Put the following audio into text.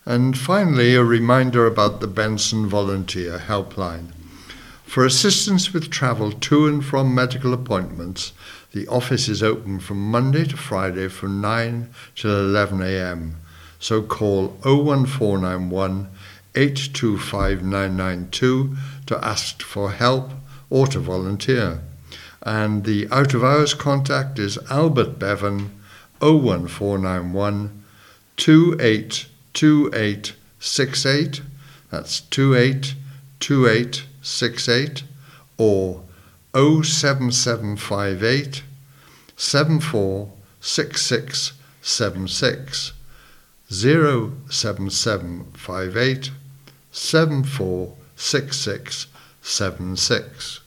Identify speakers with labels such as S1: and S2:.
S1: And finally, a reminder about the Benson Volunteer Helpline. For assistance with travel to and from medical appointments, the office is open from Monday to Friday from 9 till 11 a.m. So call 01491 825 992 to ask for help or to volunteer. And the out-of-hours contact is Albert Bevan 01491 282868. That's 282868, or 07758 746676, 07758 746676.